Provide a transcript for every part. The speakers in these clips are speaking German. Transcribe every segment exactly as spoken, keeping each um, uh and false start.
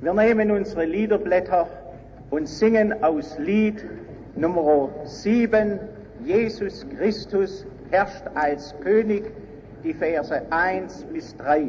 Wir nehmen unsere Liederblätter und singen aus Lied Nummer sieben, Jesus Christus herrscht als König, die Verse eins bis drei.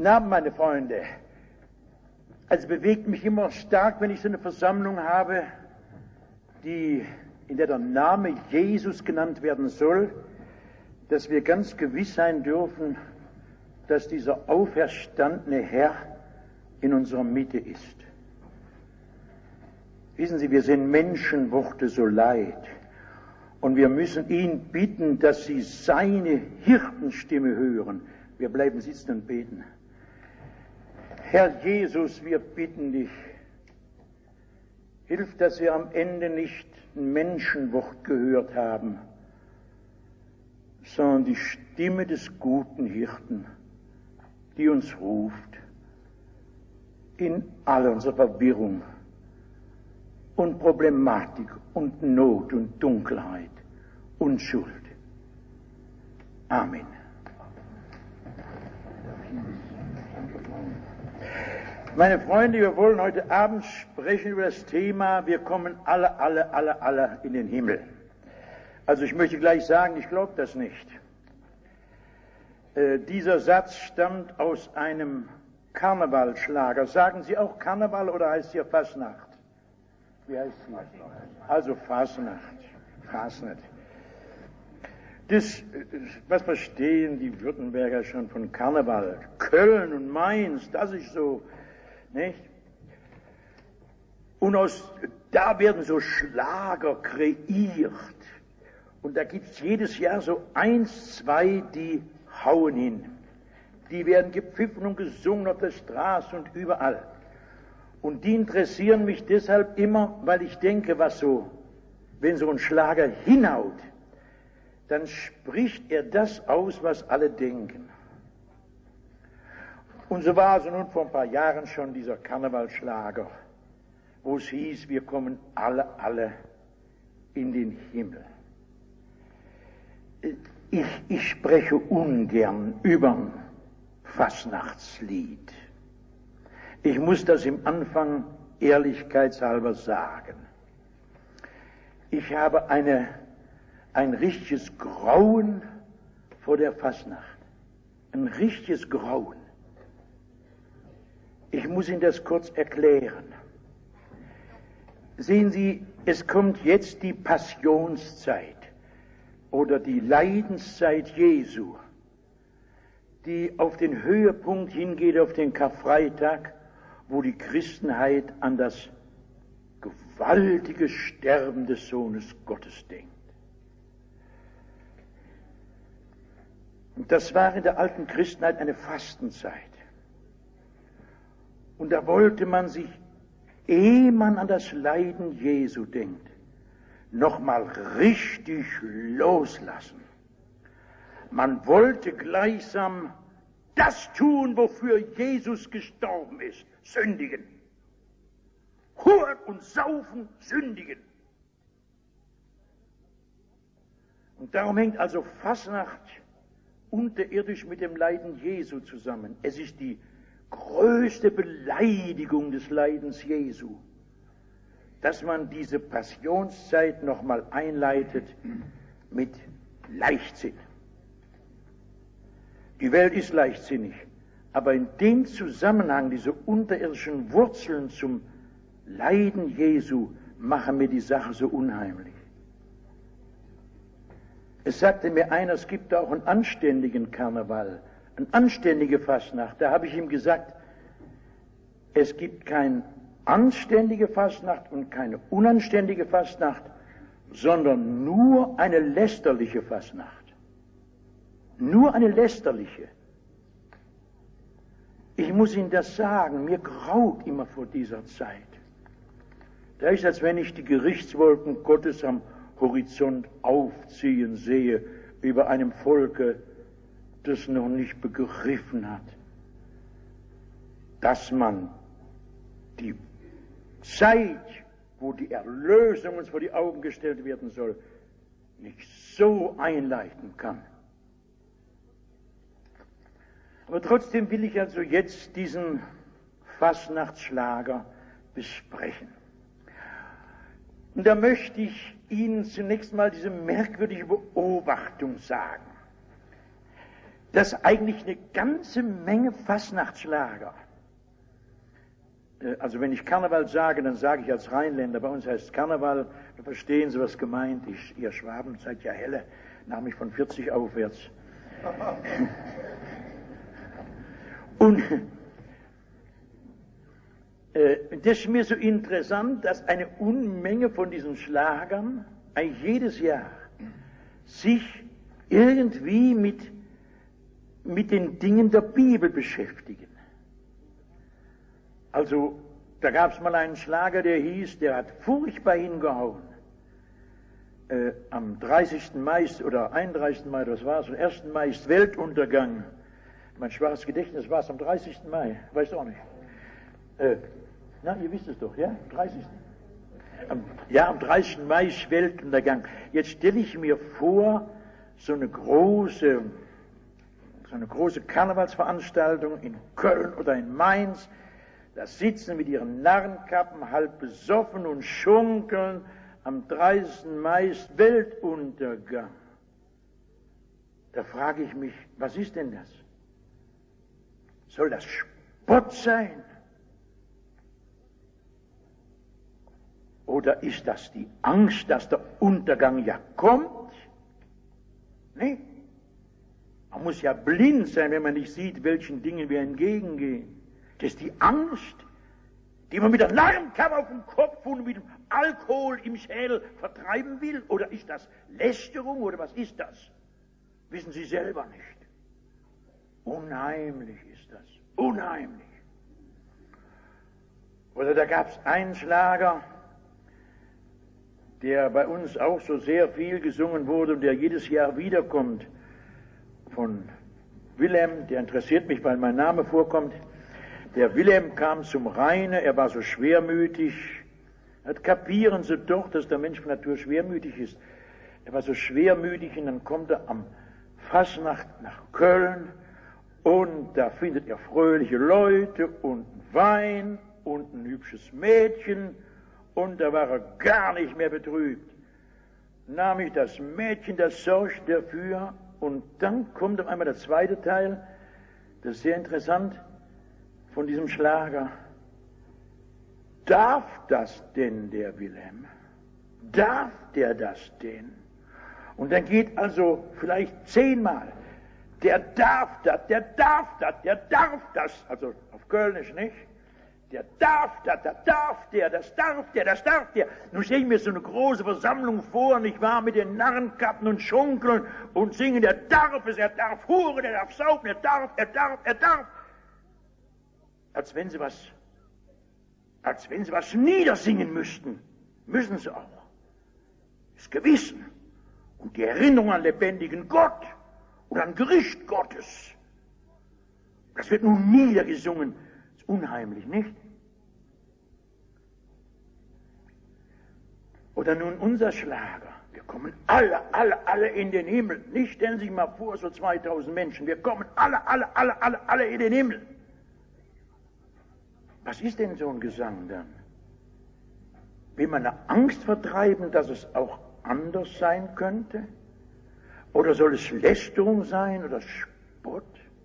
Na, meine Freunde, also bewegt mich immer stark, wenn ich so eine Versammlung habe, die, in der der Name Jesus genannt werden soll, dass wir ganz gewiss sein dürfen, dass dieser auferstandene Herr in unserer Mitte ist. Wissen Sie, wir sind Menschenworte so leid und wir müssen ihn bitten, dass Sie seine Hirtenstimme hören. Wir bleiben sitzen und beten. Herr Jesus, wir bitten dich, hilf, dass wir am Ende nicht ein Menschenwort gehört haben, sondern die Stimme des guten Hirten, die uns ruft in all unserer Verwirrung und Problematik und Not und Dunkelheit und Schuld. Amen. Meine Freunde, wir wollen heute Abend sprechen über das Thema, wir kommen alle, alle, alle, alle in den Himmel. Also ich möchte gleich sagen, ich glaube das nicht. Äh, dieser Satz stammt aus einem Karnevalschlager. Sagen Sie auch Karneval oder heißt hier Fasnacht? Wie heißt sie? Also Fasnacht. Fasnacht. Das, was verstehen die Württemberger schon von Karneval? Köln und Mainz, das ist so, nicht? Und aus, da werden so Schlager kreiert. Und da gibt es jedes Jahr so eins, zwei, die hauen hin. Die werden gepfiffen und gesungen auf der Straße und überall. Und die interessieren mich deshalb immer, weil ich denke, was so, wenn so ein Schlager hinhaut, dann spricht er das aus, was alle denken. Und so war es nun vor ein paar Jahren schon dieser Karnevalschlager, wo es hieß, wir kommen alle, alle in den Himmel. Ich, ich spreche ungern über ein Fasnachtslied. Ich muss das im Anfang ehrlichkeitshalber sagen. Ich habe eine, ein richtiges Grauen vor der Fasnacht. Ein richtiges Grauen. Ich muss Ihnen das kurz erklären. Sehen Sie, es kommt jetzt die Passionszeit oder die Leidenszeit Jesu, die auf den Höhepunkt hingeht, auf den Karfreitag, wo die Christenheit an das gewaltige Sterben des Sohnes Gottes denkt. Und das war in der alten Christenheit eine Fastenzeit. Und da wollte man sich, ehe man an das Leiden Jesu denkt, nochmal richtig loslassen. Man wollte gleichsam das tun, wofür Jesus gestorben ist, sündigen. Huren und Saufen, sündigen. Und darum hängt also Fasnacht unterirdisch mit dem Leiden Jesu zusammen. Es ist die größte Beleidigung des Leidens Jesu, dass man diese Passionszeit nochmal einleitet mit Leichtsinn. Die Welt ist leichtsinnig, aber in dem Zusammenhang, diese unterirdischen Wurzeln zum Leiden Jesu, machen mir die Sache so unheimlich. Es sagte mir einer, es gibt auch einen anständigen Karneval, eine anständige Fastnacht. Da habe ich ihm gesagt, es gibt keine anständige Fastnacht und keine unanständige Fastnacht, sondern nur eine lästerliche Fastnacht. Nur eine lästerliche. Ich muss Ihnen das sagen, mir graut immer vor dieser Zeit. Da ist, als wenn ich die Gerichtswolken Gottes am Horizont aufziehen sehe über einem Volke, das noch nicht begriffen hat, dass man die Zeit, wo die Erlösung uns vor die Augen gestellt werden soll, nicht so einleiten kann. Aber trotzdem will ich also jetzt diesen Fastnachtsschlager besprechen. Und da möchte ich Ihnen zunächst mal diese merkwürdige Beobachtung sagen. dass eigentlich eine ganze Menge Fastnachtsschlager, also wenn ich Karneval sage, dann sage ich als Rheinländer, bei uns heißt es Karneval, da verstehen Sie, was gemeint ist. Ihr Schwaben seid ja helle, nämlich von vierzig aufwärts. Und äh, das ist mir so interessant, dass eine Unmenge von diesen Schlagern eigentlich jedes Jahr sich irgendwie mit, mit den Dingen der Bibel beschäftigen. Also, da gab es mal einen Schlager, der hieß, der hat furchtbar hingehauen. Äh, am dreißigsten Mai oder einunddreißigsten Mai, das war es, am ersten Mai ist Weltuntergang. Mein schwaches Gedächtnis war es am dreißigsten Mai, weißt du auch nicht. Äh, na, ihr wisst es doch, ja? dreißigsten Am, ja, am dreißigsten Mai ist Weltuntergang. Jetzt stelle ich mir vor, so eine große, so eine große Karnevalsveranstaltung in Köln oder in Mainz. Da sitzen mit ihren Narrenkappen halb besoffen und schunkeln. Am dreißigsten Mai ist Weltuntergang. Da frage ich mich, was ist denn das? Soll das Spott sein? Oder ist das die Angst, dass der Untergang ja kommt? Nee. Man muss ja blind sein, wenn man nicht sieht, welchen Dingen wir entgegengehen. Das ist die Angst, die man mit der Narrenkappe auf dem Kopf und mit dem Alkohol im Schädel vertreiben will? Oder ist das Lästerung oder was ist das? Wissen Sie selber nicht. Unheimlich ist das. Unheimlich. Oder da gab es einen Schlager, der bei uns auch so sehr viel gesungen wurde und der jedes Jahr wiederkommt, von Wilhelm, der interessiert mich, weil mein Name vorkommt. Der Wilhelm kam zum Rheine, er war so schwermütig. Das kapieren Sie doch, dass der Mensch von Natur schwermütig ist. Er war so schwermütig und dann kommt er am Fasnacht nach Köln und da findet er fröhliche Leute und Wein und ein hübsches Mädchen und da war er gar nicht mehr betrübt. Nahm ich das Mädchen, das sorgt dafür und dann kommt auf einmal der zweite Teil, das ist sehr interessant, von diesem Schlager. Darf das denn der Wilhelm? Darf der das denn? Und dann geht also vielleicht zehnmal, der darf das, der darf das, der darf das, also auf Kölnisch nicht, der darf das, das darf der, das darf der, das darf der. Nun stelle ich mir so eine große Versammlung vor, nicht wahr, mit den Narrenkappen und Schunkeln und singen, der darf es, er darf huren, er darf saufen, er darf, er darf, er darf. Als wenn sie was, als wenn sie was niedersingen müssten. Müssen sie auch. Das Gewissen und die Erinnerung an lebendigen Gott und an Gericht Gottes. Das wird nun niedergesungen. Das ist unheimlich, nicht? Oder nun unser Schlager. Wir kommen alle, alle, alle in den Himmel. Nicht, stellen Sie sich mal vor, so zweitausend Menschen. Wir kommen alle, alle, alle, alle, alle in den Himmel. Was ist denn so ein Gesang dann? Will man eine Angst vertreiben, dass es auch anders sein könnte? Oder soll es Lästerung sein oder Spott?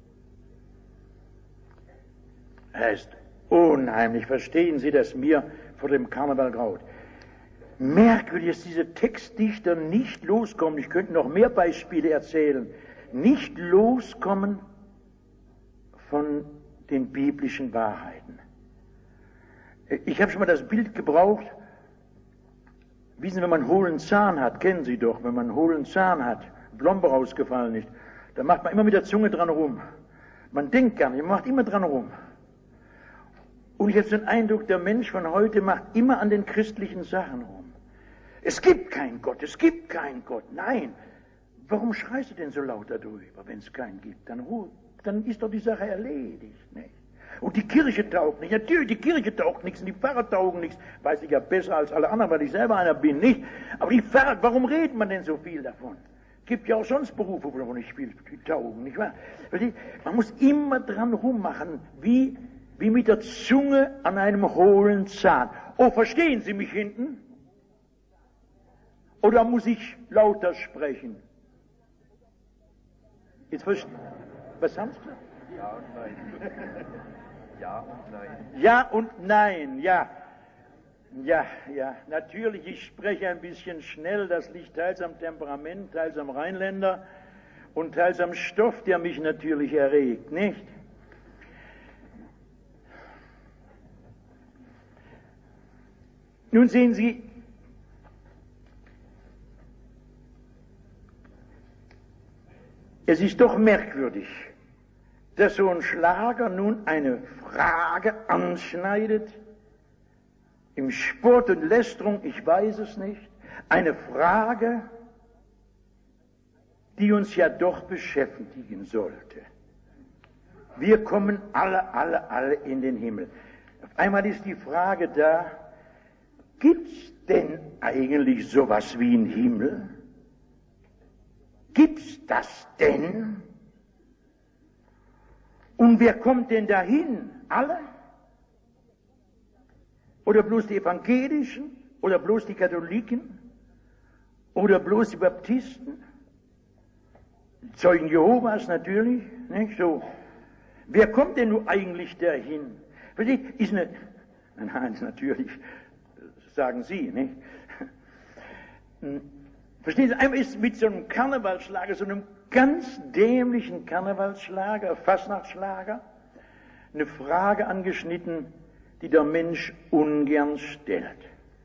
Es ist unheimlich, verstehen Sie, dass mir vor dem Karneval graut. Merkwürdig, dass diese Textdichter nicht loskommen, ich könnte noch mehr Beispiele erzählen, nicht loskommen von den biblischen Wahrheiten. Ich habe schon mal das Bild gebraucht, wissen Sie, wenn man einen hohlen Zahn hat, kennen Sie doch, wenn man einen hohlen Zahn hat, Plombe rausgefallen ist, dann macht man immer mit der Zunge dran rum. Man denkt gar nicht, man macht immer dran rum. Und ich habe den Eindruck, der Mensch von heute macht immer an den christlichen Sachen rum. Es gibt keinen Gott, es gibt keinen Gott. Nein, warum schreist du denn so laut darüber, wenn es keinen gibt? Dann, dann ist doch die Sache erledigt, nicht? Und die Kirche taugt nicht. Natürlich, die Kirche taugt nichts und die Pfarrer taugen nichts. Weiß ich ja besser als alle anderen, weil ich selber einer bin, nicht? Aber die Pfarrer, warum redet man denn so viel davon? Es gibt ja auch sonst Berufe, wo nicht viel taugen, nicht wahr? Die, man muss immer dran rummachen, wie, wie mit der Zunge an einem hohlen Zahn. Oh, verstehen Sie mich hinten? Oder muss ich lauter sprechen? Jetzt verstehe Was haben Sie gesagt? Ja und nein. Ja und nein. Ja und nein, ja. Ja, ja, natürlich, ich spreche ein bisschen schnell, das liegt teils am Temperament, teils am Rheinländer und teils am Stoff, der mich natürlich erregt, nicht? Nun sehen Sie, es ist doch merkwürdig, dass so ein Schlager nun eine Frage anschneidet, im Spott und Lästerung, ich weiß es nicht, eine Frage, die uns ja doch beschäftigen sollte. Wir kommen alle, alle, alle in den Himmel. Auf einmal ist die Frage da, gibt's denn eigentlich sowas wie einen Himmel? Gibt's das denn? Und wer kommt denn dahin? Alle? Oder bloß die Evangelischen? Oder bloß die Katholiken? Oder bloß die Baptisten? Die Zeugen Jehovas natürlich, nicht so. Wer kommt denn nun eigentlich dahin? Versteht? Ist eine, nein, natürlich, sagen Sie, nicht? Verstehen Sie, einmal ist mit so einem Karnevalsschlager, so einem ganz dämlichen Karnevalsschlager, Fastnachtsschlager, eine Frage angeschnitten, die der Mensch ungern stellt.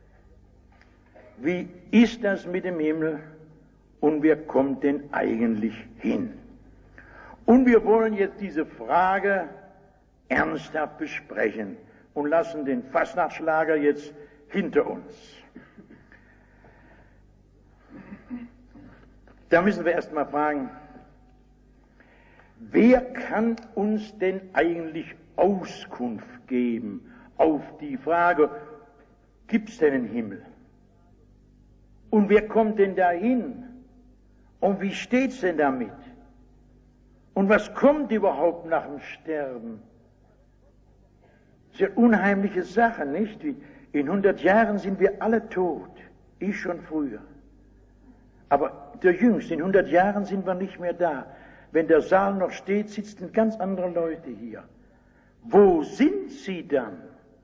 Wie ist das mit dem Himmel und wer kommt denn eigentlich hin? Und wir wollen jetzt diese Frage ernsthaft besprechen und lassen den Fastnachtsschlager jetzt hinter uns. Da müssen wir erst mal fragen, wer kann uns denn eigentlich Auskunft geben auf die Frage, gibt es denn einen Himmel? Und wer kommt denn dahin? Und wie steht's denn damit? Und was kommt überhaupt nach dem Sterben? Das ist eine unheimliche Sache, nicht? In hundert Jahren sind wir alle tot, ich schon früher. Aber der Jüngste, in hundert Jahren sind wir nicht mehr da. Wenn der Saal noch steht, sitzen ganz andere Leute hier. Wo sind sie dann?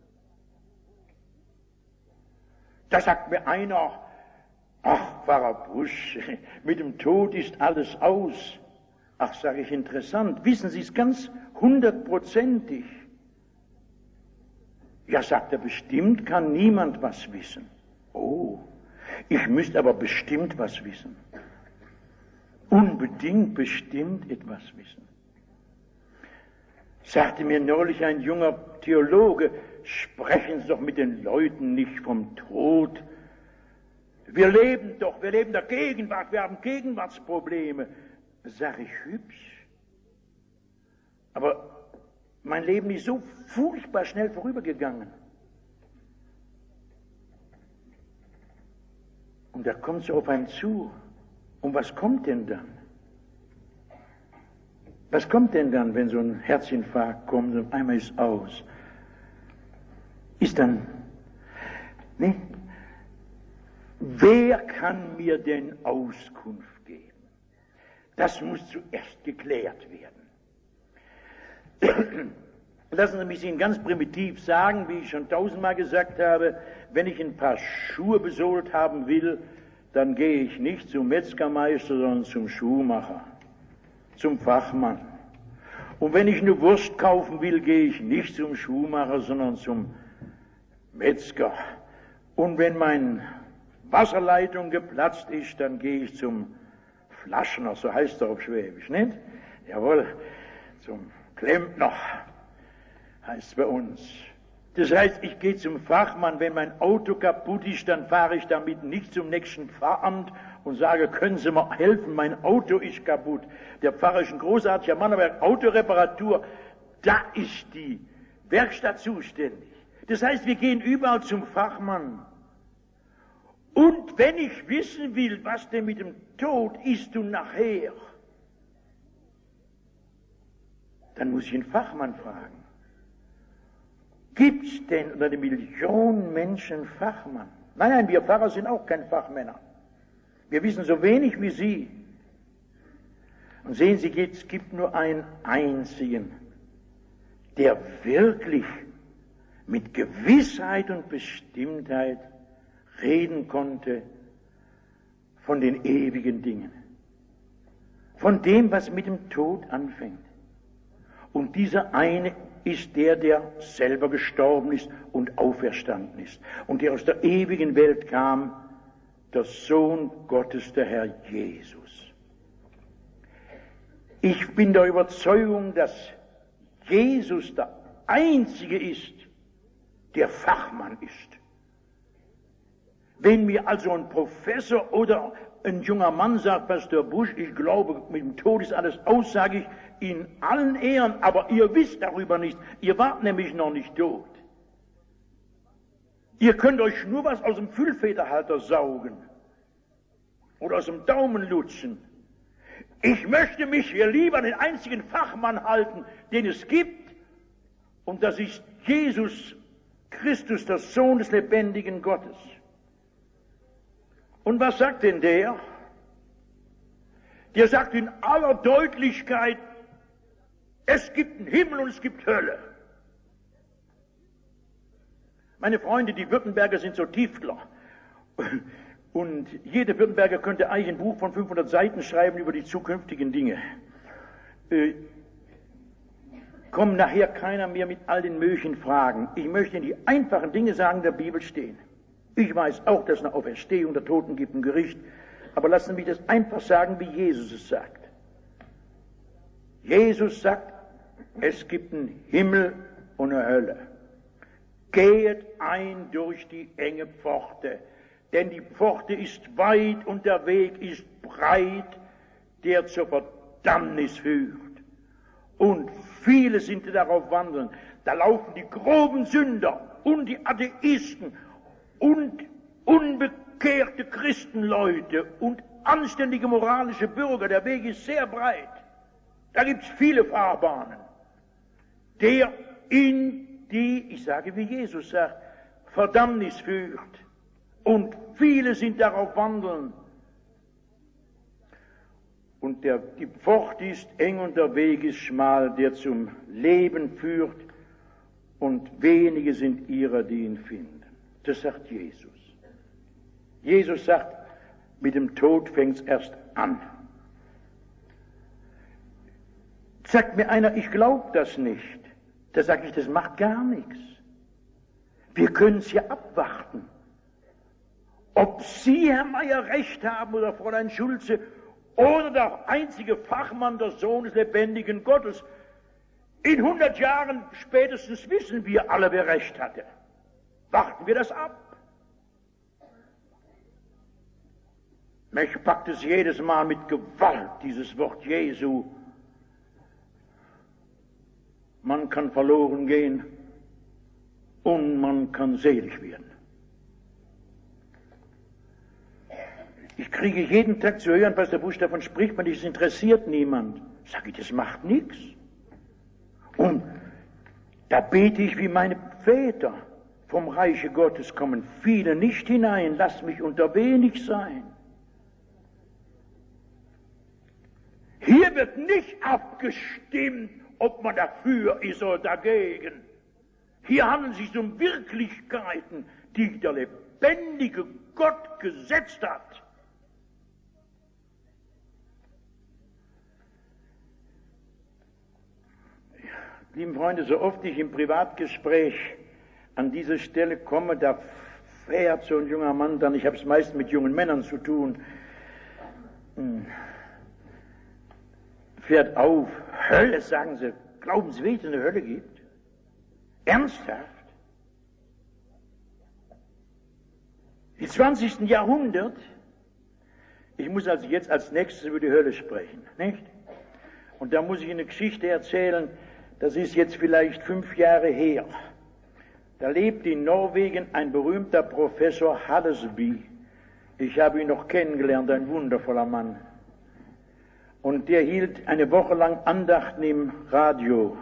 Da sagt mir einer, ach, Pfarrer Busch, mit dem Tod ist alles aus. Ach, sage ich, interessant. Wissen Sie es ganz hundertprozentig? Ja, sagt er, bestimmt kann niemand was wissen. Oh, ich müsste aber bestimmt was wissen. Unbedingt bestimmt etwas wissen. Sagte mir neulich ein junger Theologe, sprechen Sie doch mit den Leuten nicht vom Tod. Wir leben doch, wir leben der Gegenwart, wir haben Gegenwartsprobleme. Sag ich, hübsch. Aber mein Leben ist so furchtbar schnell vorübergegangen. Und da kommt es auf einen zu. Und was kommt denn dann? Was kommt denn dann, wenn so ein Herzinfarkt kommt und einmal ist aus? Ist dann, ne? Wer kann mir denn Auskunft geben? Das muss zuerst geklärt werden. Lassen Sie mich Ihnen ganz primitiv sagen, wie ich schon tausendmal gesagt habe, wenn ich ein paar Schuhe besohlt haben will, dann gehe ich nicht zum Metzgermeister, sondern zum Schuhmacher, zum Fachmann. Und wenn ich eine Wurst kaufen will, gehe ich nicht zum Schuhmacher, sondern zum Metzger. Und wenn meine Wasserleitung geplatzt ist, dann gehe ich zum Flaschner, so heißt er auf Schwäbisch, nicht? Jawohl, zum Klempner heißt es bei uns. Das heißt, ich gehe zum Fachmann, wenn mein Auto kaputt ist, dann fahre ich damit nicht zum nächsten Pfarramt und sage, können Sie mir helfen, mein Auto ist kaputt. Der Pfarrer ist ein großartiger Mann, aber Autoreparatur, da ist die Werkstatt zuständig. Das heißt, wir gehen überall zum Fachmann. Und wenn ich wissen will, was denn mit dem Tod ist und nachher, dann muss ich einen Fachmann fragen. Gibt es denn unter den Millionen Menschen Fachmann? Nein, nein, wir Pfarrer sind auch keine Fachmänner. Wir wissen so wenig wie Sie. Und sehen Sie, es gibt nur einen einzigen, der wirklich mit Gewissheit und Bestimmtheit reden konnte von den ewigen Dingen, von dem, was mit dem Tod anfängt. Und dieser eine ist der, der selber gestorben ist und auferstanden ist und der aus der ewigen Welt kam, der Sohn Gottes, der Herr Jesus. Ich bin der Überzeugung, dass Jesus der Einzige ist, der Fachmann ist. Wenn mir also ein Professor oder ein junger Mann sagt, Pastor Busch, ich glaube, mit dem Tod ist alles aus, sage ich, in allen Ehren, aber ihr wisst darüber nichts. Ihr wart nämlich noch nicht tot. Ihr könnt euch nur was aus dem Füllfederhalter saugen oder aus dem Daumen lutschen. Ich möchte mich hier lieber an den einzigen Fachmann halten, den es gibt, und das ist Jesus Christus, der Sohn des lebendigen Gottes. Und was sagt denn der? Der sagt in aller Deutlichkeit, es gibt einen Himmel und es gibt Hölle. Meine Freunde, die Württemberger sind so Tiefler. Und jeder Württemberger könnte eigentlich ein Buch von fünfhundert Seiten schreiben über die zukünftigen Dinge. Äh, kommt nachher keiner mehr mit all den möglichen Fragen. Ich möchte Ihnen die einfachen Dinge sagen, die in der Bibel stehen. Ich weiß auch, dass es eine Auferstehung der Toten gibt, ein Gericht. Aber lassen Sie mich das einfach sagen, wie Jesus es sagt. Jesus sagt, es gibt einen Himmel und eine Hölle. Gehet ein durch die enge Pforte, denn die Pforte ist weit und der Weg ist breit, der zur Verdammnis führt. Und viele sind, die darauf wandeln. Da laufen die groben Sünder und die Atheisten und unbekehrte Christenleute und anständige moralische Bürger. Der Weg ist sehr breit. Da gibt es viele Fahrbahnen. Der in die, ich sage wie Jesus sagt, Verdammnis führt. Und viele sind darauf wandeln. Und der, die Pforte ist eng und der Weg ist schmal, der zum Leben führt. Und wenige sind ihrer, die ihn finden. Das sagt Jesus. Jesus sagt, mit dem Tod fängt es erst an. Sagt mir einer, ich glaube das nicht. Da sage ich, das macht gar nichts. Wir können es ja abwarten. Ob Sie, Herr Meier, recht haben oder Fräulein Schulze oder der einzige Fachmann, der Sohn des lebendigen Gottes. In hundert Jahren spätestens wissen wir alle, wer recht hatte. Warten wir das ab. Mich packt es jedes Mal mit Gewalt, dieses Wort Jesu. Man kann verloren gehen und man kann selig werden. Ich kriege jeden Tag zu hören, Pastor Busch, davon spricht man, das interessiert niemand. Sag ich, das macht nichts. Und da bete ich wie meine Väter. Vom Reiche Gottes kommen viele nicht hinein, lass mich unter wenig sein. Hier wird nicht abgestimmt, ob man dafür ist oder dagegen. Hier handelt es sich um Wirklichkeiten, die der lebendige Gott gesetzt hat. Liebe Freunde, so oft ich im Privatgespräch an diese Stelle komme, da fährt so ein junger Mann dann, ich habe es meist mit jungen Männern zu tun, fährt auf, Hölle, sagen sie, glauben Sie wirklich, dass es eine Hölle gibt? Ernsthaft? Im zwanzigsten Jahrhundert, ich muss also jetzt als nächstes über die Hölle sprechen, nicht? Und da muss ich eine Geschichte erzählen, das ist jetzt vielleicht fünf Jahre her. Da lebt in Norwegen ein berühmter Professor Hallesby. Ich habe ihn noch kennengelernt, ein wundervoller Mann. Und der hielt eine Woche lang Andachten im Radio.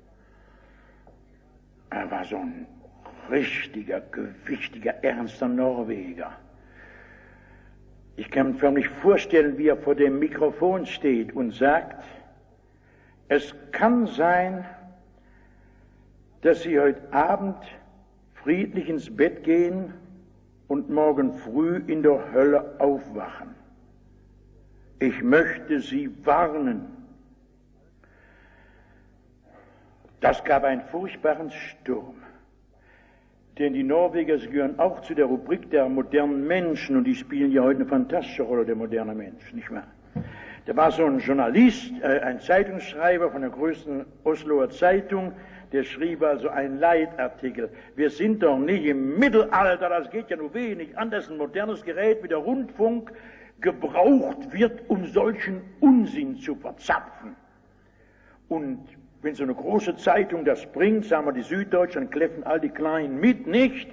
Er war so ein richtiger, gewichtiger, ernster Norweger. Ich kann mir förmlich vorstellen, wie er vor dem Mikrofon steht und sagt, es kann sein, dass Sie heute Abend friedlich ins Bett gehen und morgen früh in der Hölle aufwachen. Ich möchte Sie warnen. Das gab einen furchtbaren Sturm. Denn die Norweger gehören auch zu der Rubrik der modernen Menschen und die spielen ja heute eine fantastische Rolle, der moderne Mensch, nicht wahr? Da war so ein Journalist, äh, ein Zeitungsschreiber von der größten Osloer Zeitung, der schrieb also einen Leitartikel. Wir sind doch nicht im Mittelalter, das geht ja nur wenig an, dass ein modernes Gerät wie der Rundfunk gebraucht wird, um solchen Unsinn zu verzapfen. Und wenn so eine große Zeitung das bringt, sagen wir die Süddeutsche, dann kläffen all die Kleinen mit, nicht?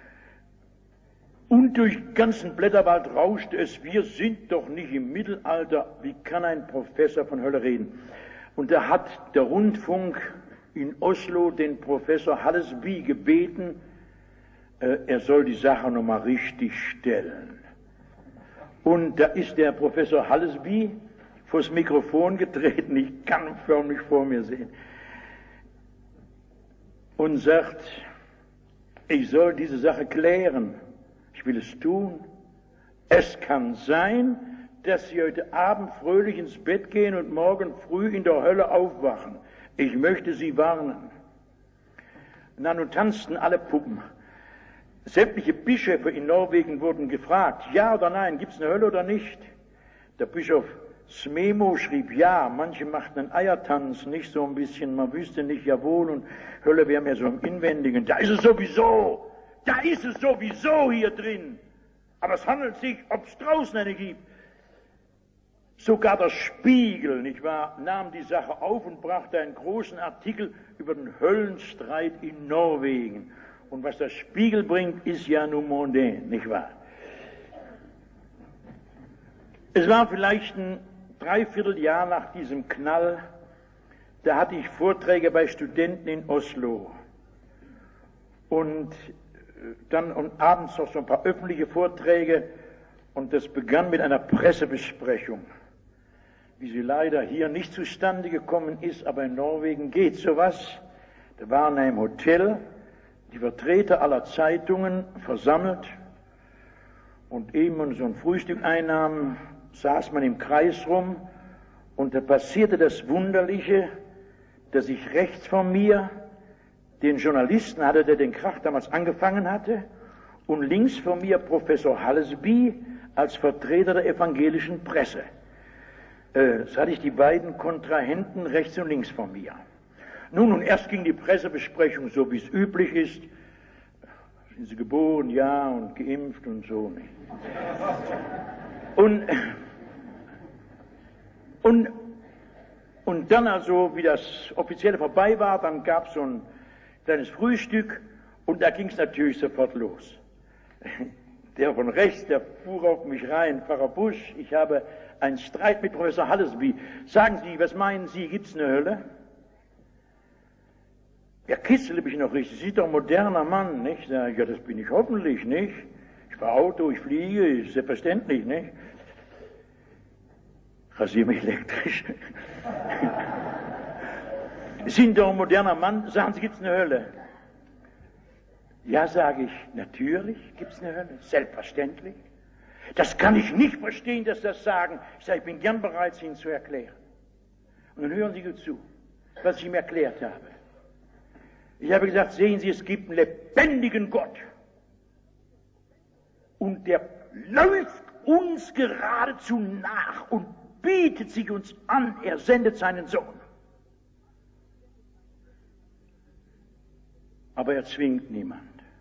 Und durch den ganzen Blätterwald rauscht es, wir sind doch nicht im Mittelalter, wie kann ein Professor von Hölle reden? Und da hat der Rundfunk in Oslo den Professor Hallesby gebeten, äh, er soll die Sache nochmal richtig stellen. Und da ist der Professor Hallesby vors Mikrofon getreten, ich kann ihn förmlich vor mir sehen, und sagt, ich soll diese Sache klären. Ich will es tun. Es kann sein, dass Sie heute Abend fröhlich ins Bett gehen und morgen früh in der Hölle aufwachen. Ich möchte Sie warnen. Na, nun tanzten alle Puppen. Sämtliche Bischöfe in Norwegen wurden gefragt, ja oder nein, gibt es eine Hölle oder nicht? Der Bischof Smemo schrieb ja, manche machten einen Eiertanz, nicht so ein bisschen, man wüsste nicht, jawohl, und Hölle wäre mehr so im Inwendigen. Da ist es sowieso, da ist es sowieso hier drin. Aber es handelt sich, ob es draußen eine gibt. Sogar der Spiegel, nicht wahr, nahm die Sache auf und brachte einen großen Artikel über den Höllenstreit in Norwegen. Und was der Spiegel bringt, ist ja nun mondain, nicht wahr? Es war vielleicht ein Dreivierteljahr nach diesem Knall, da hatte ich Vorträge bei Studenten in Oslo. Und dann und abends noch so ein paar öffentliche Vorträge und das begann mit einer Pressebesprechung, wie sie leider hier nicht zustande gekommen ist, aber in Norwegen geht sowas. Da waren in einem Hotel die Vertreter aller Zeitungen versammelt und eben man so ein Frühstück einnahm, saß man im Kreis rum und da passierte das Wunderliche, dass ich rechts von mir den Journalisten hatte, der den Krach damals angefangen hatte, und links von mir Professor Hallesby als Vertreter der evangelischen Presse. Äh, so hatte ich die beiden Kontrahenten rechts und links von mir. Nun, und erst ging die Pressebesprechung so, wie es üblich ist. Sind Sie geboren? Ja, und geimpft und so. Nicht? Und, und, und dann also, wie das Offizielle vorbei war, dann gab es so ein kleines Frühstück und da ging es natürlich sofort los. Der von rechts, der fuhr auf mich rein, Pfarrer Busch, ich habe einen Streit mit Professor Hallesby. Sagen Sie, was meinen Sie, gibt es eine Hölle? Ja, Kitzel bin ich noch richtig, Sie sind doch ein moderner Mann, nicht? Ja, das bin ich hoffentlich, nicht? Ich fahre Auto, ich fliege, ist selbstverständlich, nicht? Rasiere mich elektrisch. Sie sind doch ein moderner Mann, sagen Sie, gibt es eine Hölle? Ja, sage ich, natürlich gibt es eine Hölle, selbstverständlich. Das kann ich nicht verstehen, dass Sie das sagen. Ich sage, ich bin gern bereit, es Ihnen zu erklären. Und dann hören Sie gut zu, was ich ihm erklärt habe. Ich habe gesagt, sehen Sie, es gibt einen lebendigen Gott. Und der läuft uns geradezu nach und bietet sich uns an, er sendet seinen Sohn. Aber er zwingt niemand.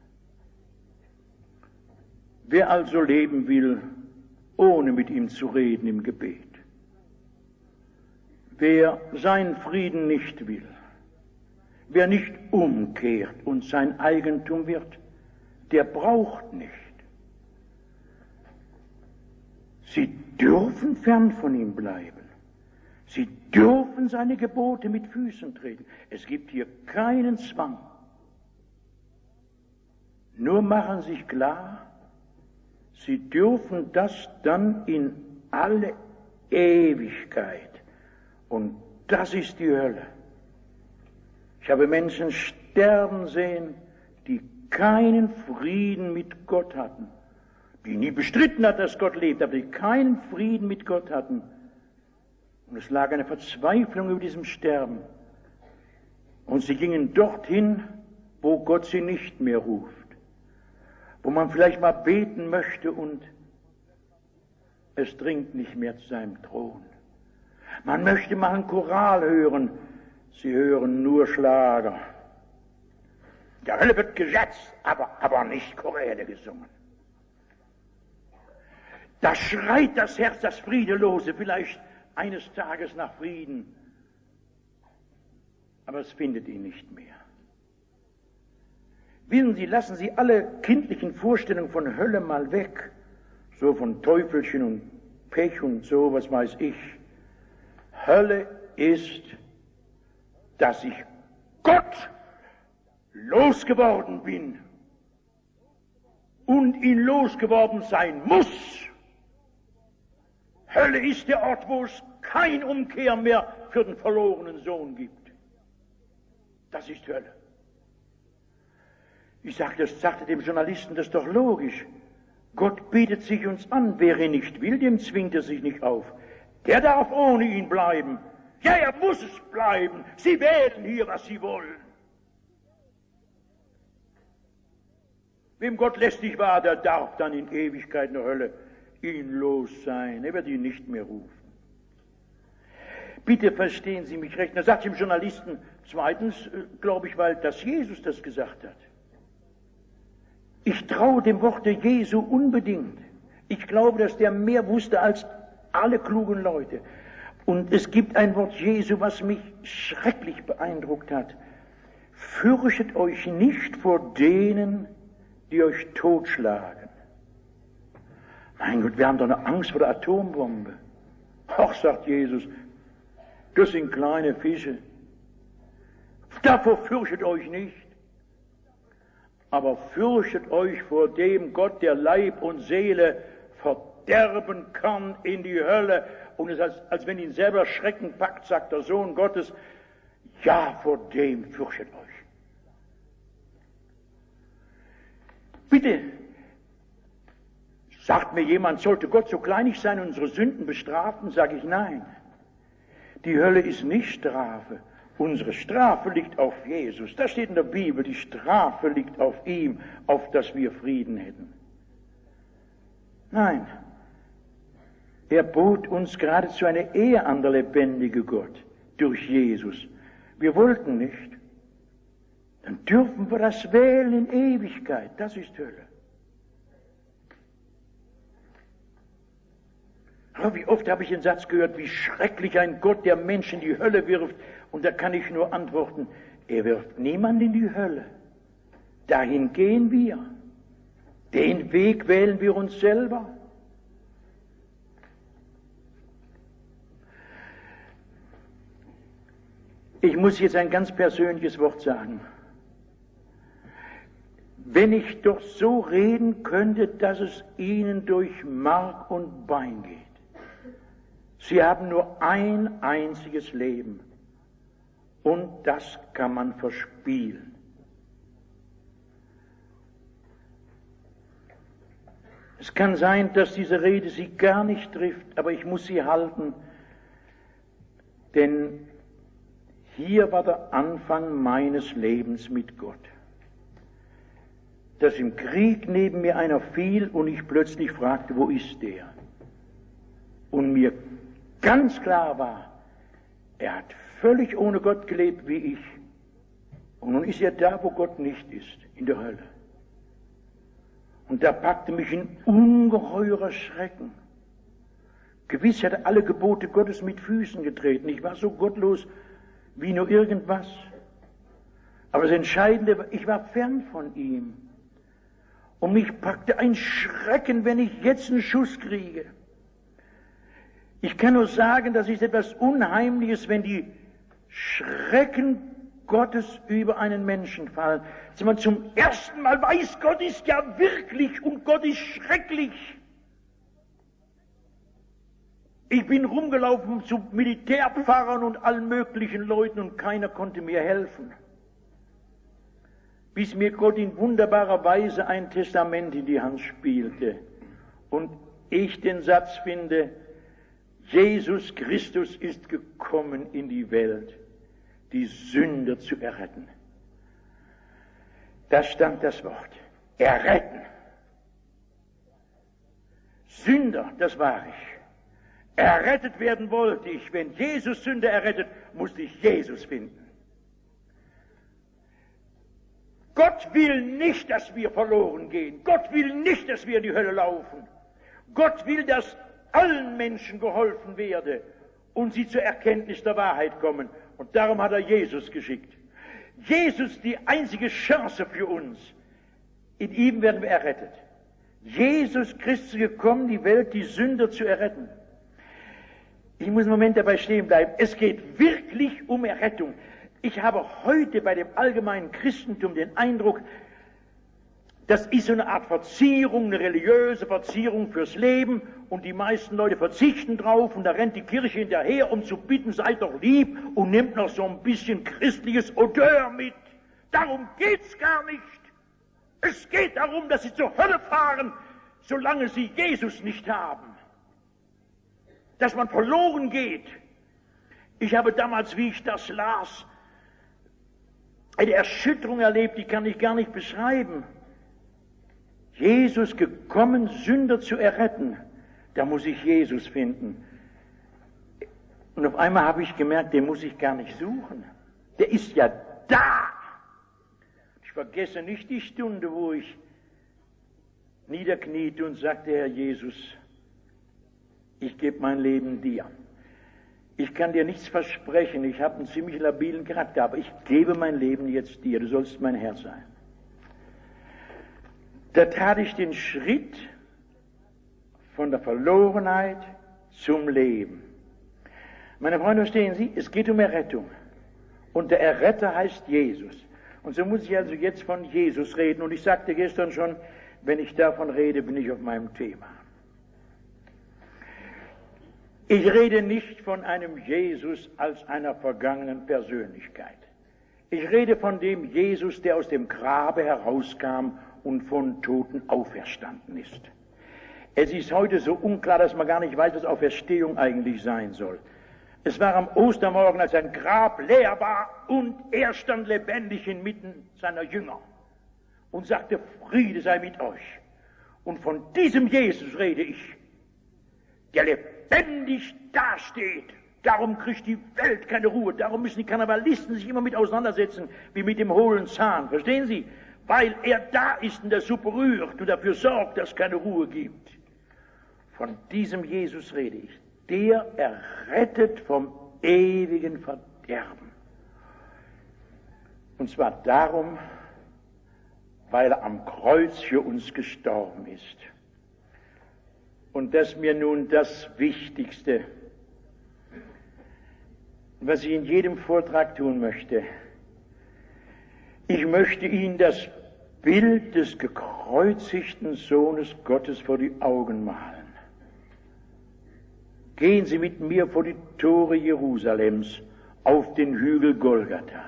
Wer also leben will, ohne mit ihm zu reden im Gebet, wer seinen Frieden nicht will, wer nicht umkehrt und sein Eigentum wird, der braucht nicht. Sie dürfen fern von ihm bleiben. Sie dürfen seine Gebote mit Füßen treten. Es gibt hier keinen Zwang. Nur machen sich klar, Sie dürfen das dann in alle Ewigkeit. Und das ist die Hölle. Ich habe Menschen sterben sehen, die keinen Frieden mit Gott hatten, die nie bestritten hat, dass Gott lebt, aber die keinen Frieden mit Gott hatten. Und es lag eine Verzweiflung über diesem Sterben. Und sie gingen dorthin, wo Gott sie nicht mehr ruft, wo man vielleicht mal beten möchte und es dringt nicht mehr zu seinem Thron. Man möchte mal einen Choral hören, sie hören nur Schlager. Der Hölle wird geschätzt, aber, aber nicht Choräle gesungen. Da schreit das Herz, das Friedelose, vielleicht eines Tages nach Frieden, aber es findet ihn nicht mehr. Wissen Sie, lassen Sie alle kindlichen Vorstellungen von Hölle mal weg, so von Teufelchen und Pech und so, was weiß ich. Hölle ist, dass ich Gott losgeworden bin und ihn losgeworden sein muss. Hölle ist der Ort, wo es kein Umkehr mehr für den verlorenen Sohn gibt. Das ist Hölle. Ich sagte, das sagte dem Journalisten, das ist doch logisch. Gott bietet sich uns an. Wer ihn nicht will, dem zwingt er sich nicht auf. Der darf ohne ihn bleiben. Ja, er muss es bleiben. Sie wählen hier, was sie wollen. Wem Gott lästig war, der darf dann in Ewigkeit in der Hölle ihn los sein. Er wird ihn nicht mehr rufen. Bitte verstehen Sie mich recht. Da sagt dem Journalisten, zweitens, glaube ich, weil das Jesus das gesagt hat. Ich traue dem Worte Jesu unbedingt. Ich glaube, dass der mehr wusste als alle klugen Leute. Und es gibt ein Wort Jesu, was mich schrecklich beeindruckt hat. Fürchtet euch nicht vor denen, die euch totschlagen. Mein Gott, wir haben doch eine Angst vor der Atombombe. Ach, sagt Jesus, das sind kleine Fische. Davor fürchtet euch nicht. Aber fürchtet euch vor dem Gott, der Leib und Seele verderben kann in die Hölle. Und es ist, als, als wenn ihn selber Schrecken packt, sagt der Sohn Gottes, ja, vor dem fürchtet euch. Bitte, sagt mir jemand, sollte Gott so kleinig sein und unsere Sünden bestrafen? Sage ich nein. Die Hölle ist nicht Strafe. Unsere Strafe liegt auf Jesus. Das steht in der Bibel. Die Strafe liegt auf ihm, auf dass wir Frieden hätten. Nein. Er bot uns geradezu eine Ehe an der lebendige Gott durch Jesus. Wir wollten nicht. Dann dürfen wir das wählen in Ewigkeit. Das ist Hölle. Aber wie oft habe ich den Satz gehört, wie schrecklich ein Gott, der Menschen in die Hölle wirft. Und da kann ich nur antworten, er wirft niemand in die Hölle. Dahin gehen wir. Den Weg wählen wir uns selber. Ich muss jetzt ein ganz persönliches Wort sagen. Wenn ich doch so reden könnte, dass es Ihnen durch Mark und Bein geht. Sie haben nur ein einziges Leben und das kann man verspielen. Es kann sein, dass diese Rede Sie gar nicht trifft, aber ich muss sie halten, denn hier war der Anfang meines Lebens mit Gott. Dass im Krieg neben mir einer fiel und ich plötzlich fragte, wo ist der? Und mir ganz klar war, er hat völlig ohne Gott gelebt wie ich. Und nun ist er da, wo Gott nicht ist, in der Hölle. Und da packte mich ein ungeheurer Schrecken. Gewiss, ich hatte alle Gebote Gottes mit Füßen getreten. Ich war so gottlos wie nur irgendwas. Aber das Entscheidende war, ich war fern von ihm. Und mich packte ein Schrecken, wenn ich jetzt einen Schuss kriege. Ich kann nur sagen, das ist etwas Unheimliches, wenn die Schrecken Gottes über einen Menschen fallen, dass man zum ersten Mal weiß, Gott ist ja wirklich und Gott ist schrecklich. Ich bin rumgelaufen zu Militärpfarrern und allen möglichen Leuten und keiner konnte mir helfen. Bis mir Gott in wunderbarer Weise ein Testament in die Hand spielte und ich den Satz finde, Jesus Christus ist gekommen in die Welt, die Sünder zu erretten. Da stand das Wort, erretten. Sünder, das war ich. Errettet werden wollte ich. Wenn Jesus Sünder errettet, musste ich Jesus finden. Gott will nicht, dass wir verloren gehen. Gott will nicht, dass wir in die Hölle laufen. Gott will, dass allen Menschen geholfen werde und sie zur Erkenntnis der Wahrheit kommen. Und darum hat er Jesus geschickt. Jesus die einzige Chance für uns. In ihm werden wir errettet. Jesus Christus ist gekommen, die Welt, die Sünder zu erretten. Ich muss einen Moment dabei stehen bleiben. Es geht wirklich um Errettung. Ich habe heute bei dem allgemeinen Christentum den Eindruck, das ist so eine Art Verzierung, eine religiöse Verzierung fürs Leben und die meisten Leute verzichten drauf und da rennt die Kirche hinterher, um zu bitten, seid doch lieb und nimmt noch so ein bisschen christliches Odeur mit. Darum geht's gar nicht. Es geht darum, dass sie zur Hölle fahren, solange sie Jesus nicht haben. Dass man verloren geht. Ich habe damals, wie ich das las, eine Erschütterung erlebt, die kann ich gar nicht beschreiben. Jesus gekommen, Sünder zu erretten. Da muss ich Jesus finden. Und auf einmal habe ich gemerkt, den muss ich gar nicht suchen. Der ist ja da. Ich vergesse nicht die Stunde, wo ich niederkniete und sagte, Herr Jesus, ich gebe mein Leben dir. Ich kann dir nichts versprechen, ich habe einen ziemlich labilen Charakter, aber ich gebe mein Leben jetzt dir, du sollst mein Herr sein. Da tat ich den Schritt von der Verlorenheit zum Leben. Meine Freunde, verstehen Sie, es geht um Errettung. Und der Erretter heißt Jesus. Und so muss ich also jetzt von Jesus reden. Und ich sagte gestern schon, wenn ich davon rede, bin ich auf meinem Thema. Ich rede nicht von einem Jesus als einer vergangenen Persönlichkeit. Ich rede von dem Jesus, der aus dem Grabe herauskam und von Toten auferstanden ist. Es ist heute so unklar, dass man gar nicht weiß, was Auferstehung eigentlich sein soll. Es war am Ostermorgen, als ein Grab leer war und er stand lebendig inmitten seiner Jünger und sagte, Friede sei mit euch. Und von diesem Jesus rede ich, der lebendig dasteht. Darum kriegt die Welt keine Ruhe. Darum müssen die Karnevalisten sich immer mit auseinandersetzen, wie mit dem hohlen Zahn. Verstehen Sie? Weil er da ist und der Suppe rührt und dafür sorgt, dass es keine Ruhe gibt. Von diesem Jesus rede ich. Der errettet vom ewigen Verderben. Und zwar darum, weil er am Kreuz für uns gestorben ist. Und das ist mir nun das Wichtigste, was ich in jedem Vortrag tun möchte. Ich möchte Ihnen das Bild des gekreuzigten Sohnes Gottes vor die Augen malen. Gehen Sie mit mir vor die Tore Jerusalems auf den Hügel Golgatha.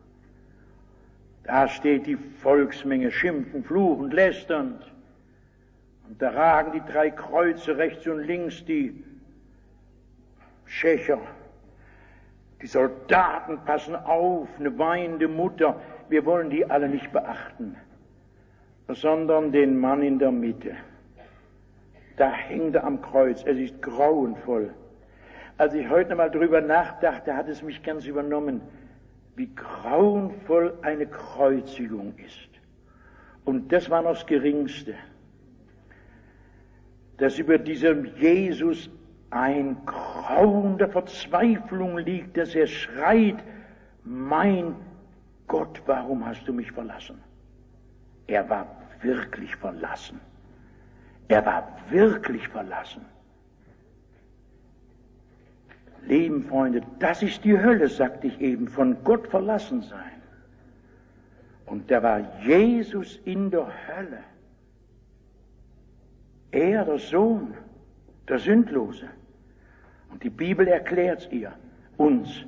Da steht die Volksmenge schimpfend, fluchend, lästernd. Und da ragen die drei Kreuze rechts und links, die Schächer. Die Soldaten passen auf, eine weinende Mutter. Wir wollen die alle nicht beachten, sondern den Mann in der Mitte. Da hängt er am Kreuz. Es ist grauenvoll. Als ich heute noch mal drüber nachdachte, hat es mich ganz übernommen, wie grauenvoll eine Kreuzigung ist. Und das war noch das Geringste, dass über diesem Jesus ein Grauen der Verzweiflung liegt, dass er schreit, mein Gott, warum hast du mich verlassen? Er war wirklich verlassen. Er war wirklich verlassen. Lieben Freunde, das ist die Hölle, sagte ich eben, von Gott verlassen sein. Und da war Jesus in der Hölle. Er, der Sohn, der Sündlose. Und die Bibel erklärt es ihr, uns,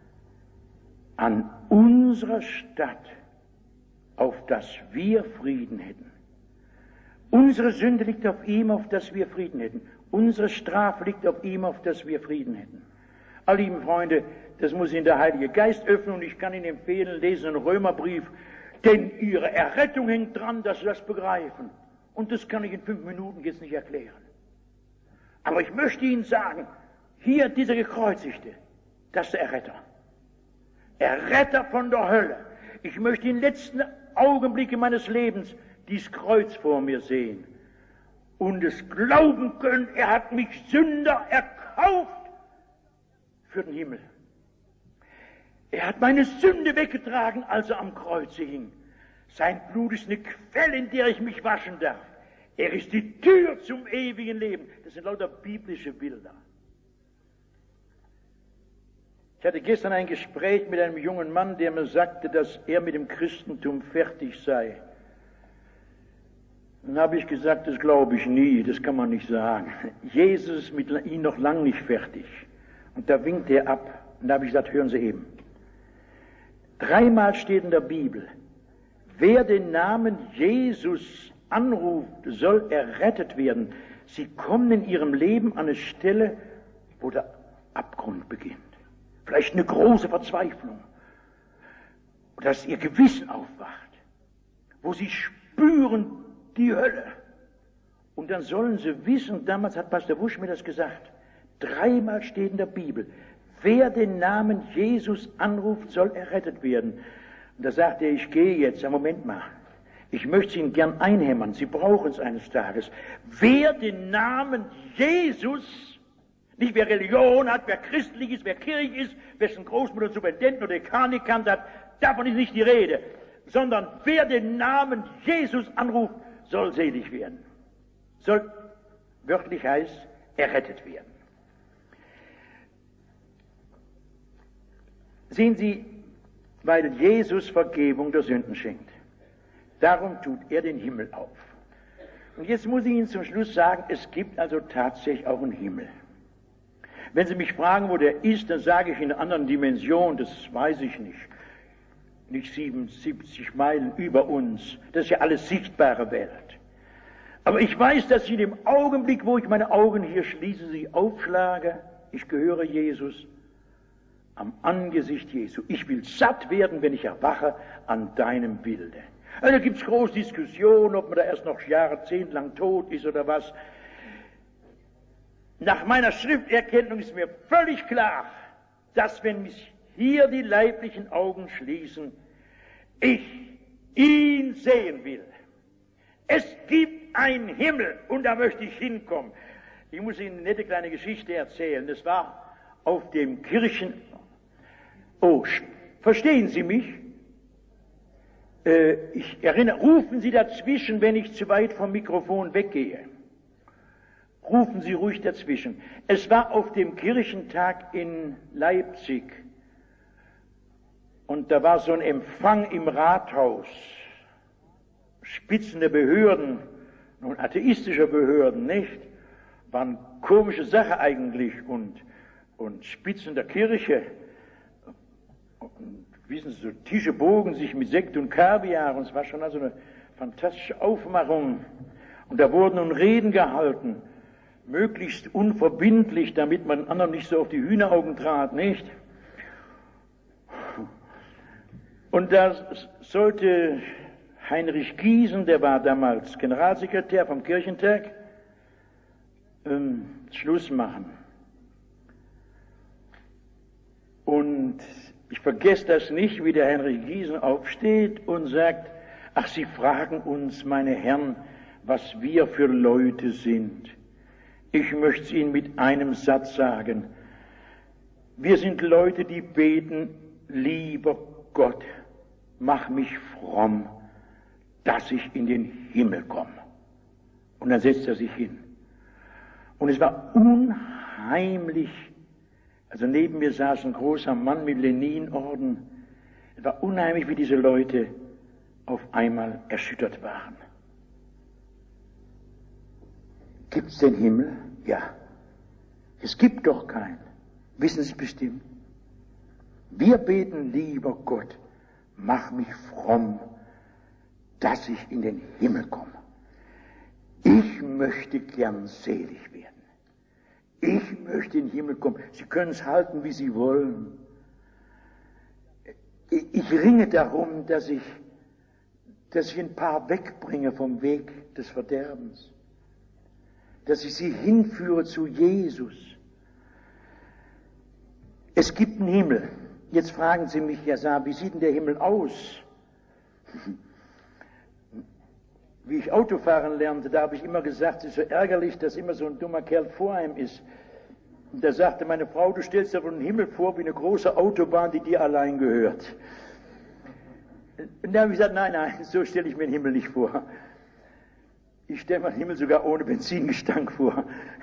an unserer Stadt, auf dass wir Frieden hätten. Unsere Sünde liegt auf ihm, auf dass wir Frieden hätten. Unsere Strafe liegt auf ihm, auf dass wir Frieden hätten. All lieben Freunde, das muss Ihnen der Heilige Geist öffnen und ich kann Ihnen empfehlen, lesen einen Römerbrief, denn Ihre Errettung hängt dran, dass Sie das begreifen. Und das kann ich in fünf Minuten jetzt nicht erklären. Aber ich möchte Ihnen sagen, hier dieser Gekreuzigte, das ist der Erretter. Erretter von der Hölle. Ich möchte in den letzten Augenblicken meines Lebens dieses Kreuz vor mir sehen und es glauben können, er hat mich Sünder erkauft für den Himmel. Er hat meine Sünde weggetragen, als er am Kreuze hing. Sein Blut ist eine Quelle, in der ich mich waschen darf. Er ist die Tür zum ewigen Leben. Das sind lauter biblische Bilder. Ich hatte gestern ein Gespräch mit einem jungen Mann, der mir sagte, dass er mit dem Christentum fertig sei. Dann habe ich gesagt, das glaube ich nie, das kann man nicht sagen. Jesus ist mit ihm noch lange nicht fertig. Und da winkt er ab. Und da habe ich gesagt, hören Sie eben. Dreimal steht in der Bibel, wer den Namen Jesus anruft, soll errettet werden. Sie kommen in ihrem Leben an eine Stelle, wo der Abgrund beginnt. Vielleicht eine große Verzweiflung. Dass ihr Gewissen aufwacht. Wo sie spüren die Hölle. Und dann sollen sie wissen, damals hat Pastor Wusch mir das gesagt, dreimal steht in der Bibel, wer den Namen Jesus anruft, soll errettet werden. Und da sagt er, ich gehe jetzt, ja, Moment mal, ich möchte Sie Ihnen gern einhämmern, Sie brauchen es eines Tages. Wer den Namen Jesus, nicht wer Religion hat, wer christlich ist, wer Kirche ist, wessen Großmutter Superintendent oder Dekan gekannt hat, davon ist nicht die Rede, sondern wer den Namen Jesus anruft, soll selig werden. Soll, wörtlich heißt, errettet werden. Sehen Sie, weil Jesus Vergebung der Sünden schenkt. Darum tut er den Himmel auf. Und jetzt muss ich Ihnen zum Schluss sagen, es gibt also tatsächlich auch einen Himmel. Wenn Sie mich fragen, wo der ist, dann sage ich in einer anderen Dimension, das weiß ich nicht. Nicht siebenundsiebzig Meilen über uns. Das ist ja alles sichtbare Welt. Aber ich weiß, dass ich in dem Augenblick, wo ich meine Augen hier schließe, sie aufschlage, ich gehöre Jesus, am Angesicht Jesu. Ich will satt werden, wenn ich erwache an deinem Bilde. Also da gibt es große Diskussionen, ob man da erst noch jahrzehntelang tot ist oder was. Nach meiner Schrifterkenntnis ist mir völlig klar, dass wenn mich hier die leiblichen Augen schließen, ich ihn sehen will. Es gibt einen Himmel und da möchte ich hinkommen. Ich muss Ihnen eine nette kleine Geschichte erzählen. Das war auf dem Kirchen... Oh, verstehen Sie mich? Äh, ich erinnere, rufen Sie dazwischen, wenn ich zu weit vom Mikrofon weggehe. Rufen Sie ruhig dazwischen. Es war auf dem Kirchentag in Leipzig. Und da war so ein Empfang im Rathaus. Spitzen der Behörden und atheistischer Behörden, nicht? War eine komische Sache eigentlich. Und, und Spitzen der Kirche. Und wissen Sie, so Tische bogen sich mit Sekt und Kaviar. Und es war schon also eine fantastische Aufmachung. Und da wurden nun Reden gehalten. Möglichst unverbindlich, damit man anderen nicht so auf die Hühneraugen trat, nicht? Und da sollte Heinrich Giesen, der war damals Generalsekretär vom Kirchentag, ähm, Schluss machen. Und ich vergesse das nicht, wie der Heinrich Giesen aufsteht und sagt, ach, Sie fragen uns, meine Herren, was wir für Leute sind. Ich möchte es Ihnen mit einem Satz sagen. Wir sind Leute, die beten, lieber Gott, mach mich fromm, dass ich in den Himmel komme. Und dann setzt er sich hin. Und es war unheimlich Also neben mir saß ein großer Mann mit Leninorden. Es war unheimlich, wie diese Leute auf einmal erschüttert waren. Gibt's den Himmel? Ja. Es gibt doch keinen. Wissen Sie es bestimmt? Wir beten, lieber Gott, mach mich fromm, dass ich in den Himmel komme. Ich möchte gern selig werden. Ich möchte in den Himmel kommen. Sie können es halten, wie Sie wollen. Ich ringe darum, dass ich, dass ich ein paar wegbringe vom Weg des Verderbens. Dass ich sie hinführe zu Jesus. Es gibt einen Himmel. Jetzt fragen Sie mich, ja, wie sieht denn der Himmel aus? Wie ich Autofahren lernte, da habe ich immer gesagt, es ist so ärgerlich, dass immer so ein dummer Kerl vor einem ist. Und da sagte meine Frau, du stellst dir den Himmel vor wie eine große Autobahn, die dir allein gehört. Und da habe ich gesagt, nein, nein, so stelle ich mir den Himmel nicht vor. Ich stelle mir den Himmel sogar ohne Benzingestank vor.